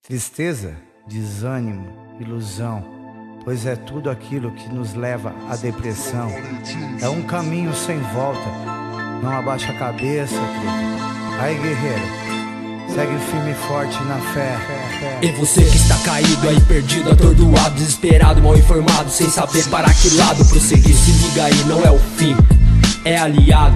Tristeza, desânimo, ilusão, pois é tudo aquilo que nos leva à depressão. É um caminho sem volta, não abaixa a cabeça, truta. Aí, guerreiro, segue firme e forte na fé. E você que está caído aí, perdido, atordoado, desesperado, mal informado, sem saber para que lado prosseguir. Se liga aí, não é o fim, é aliado.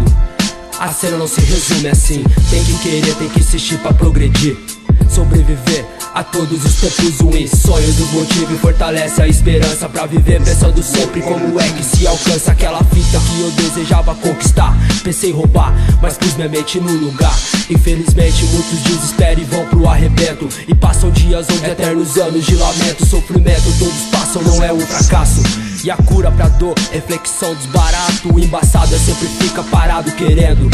A cena não se resume assim, tem que querer, tem que insistir pra progredir. Sobreviver a todos os tempos ruins, sonhos nos motiva e fortalece a esperança pra viver pensando sempre como é que se alcança aquela fita que eu desejava conquistar. Pensei em roubar, mas pus minha mente no lugar. Infelizmente muitos desesperam e vão pro arrebento, e passam dias onde eternos anos de lamento, sofrimento, todos passam, não é um fracasso. E a cura pra dor, reflexão desbarato. O embaçado é sempre fica parado querendo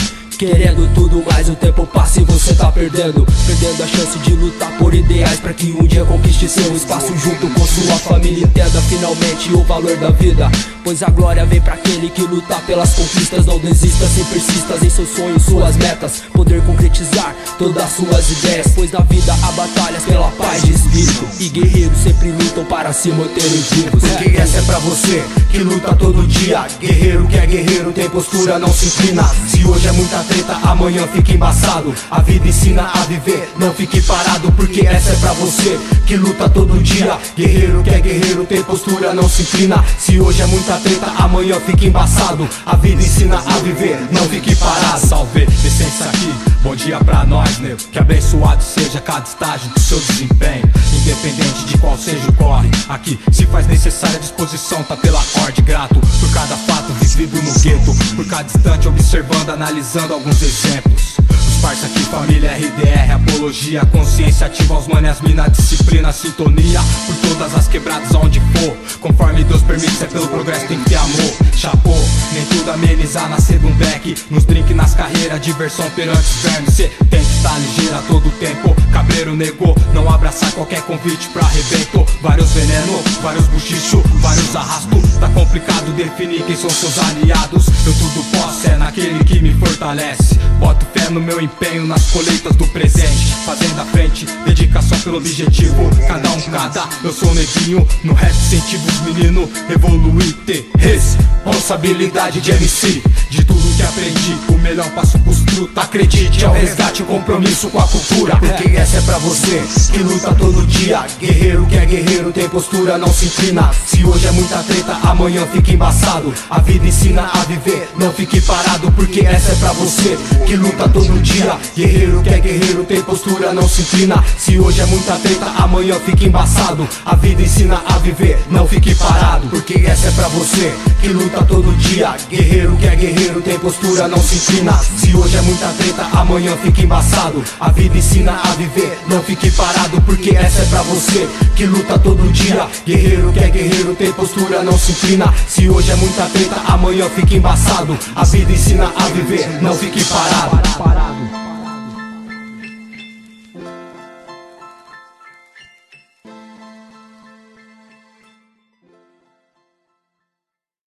tudo, mas o tempo passa e você tá perdendo a chance de lutar por ideais, pra que um dia conquiste seu espaço junto com sua família. Entenda finalmente o valor da vida, pois a glória vem pra aquele que luta pelas conquistas. Não desista, sempre persistas em seus sonhos, suas metas, poder concretizar todas suas ideias, pois na vida há batalhas pela paz de espírito, e guerreiros sempre lutam para se manterem vivos. Porque essa é pra você que luta todo dia. Guerreiro que é guerreiro tem postura, não se inclina. Se hoje é muita treta, amanhã fica embaçado. A vida ensina a viver, não fique parado. Porque essa é pra você que luta todo dia. Guerreiro que é guerreiro tem postura, não se inclina. Se hoje é muita treta, amanhã fica embaçado. A vida ensina a viver, não fique parado. Salve, licença aqui, bom dia pra nós, nego. Que abençoado seja cada estágio do seu desempenho, independente de qual seja o corre. Aqui se faz necessária disposição, tá pela ordem. Grato por cada fato vivido no gueto, por cada instante observando, analisando alguns exemplos. Os parça aqui, família RDR, apologia, consciência ativa aos manes, mina, disciplina, sintonia por todas as quebradas aonde for. Conforme Deus permite, é pelo progresso, tem que ter amor. Chapô, nem tudo amenizar, nascer de um beck. Nos drink, nas carreiras, diversão perante os vermes. Cê tem que estar ligeiro a todo tempo. Cabreiro negou, não abraçar qualquer convite pra arrebento. Vários veneno, vários buchicho, vários arrasto. Tá complicado definir quem são seus aliados. Eu tudo posso, é naquele que me fortalece. Boto fé no meu empenho, nas colheitas do presente, fazendo a frente, dedicação pelo objetivo. Cada um cada, eu sou neguinho. No rap incentivo os menino, evoluir, ter responsabilidade de MC. De tudo que aprendi, o melhor passo pros truta. Acredite, é o resgate, o compromisso com a cultura. Porque essa é pra você que luta todo dia. Guerreiro que é guerreiro tem postura, não se inclina. Se hoje é muita treta, amanhã fica embaçado. A vida ensina a viver, não fique parado. Porque essa é pra você que luta todo dia. Guerreiro que é guerreiro tem postura, não se inclina. Se hoje é muita treta, amanhã fica embaçado. A vida ensina a viver, não fique parado. Porque essa é pra você que luta todo dia. Guerreiro que é guerreiro tem postura, não se inclina. Se hoje é muita treta, amanhã fica embaçado. A vida ensina a viver, não fique parado. Porque essa é pra você que luta todo dia. Guerreiro que é guerreiro tem postura, não se inclina. Se hoje é muita treta, amanhã fica embaçado. A vida ensina a viver, não fique parado.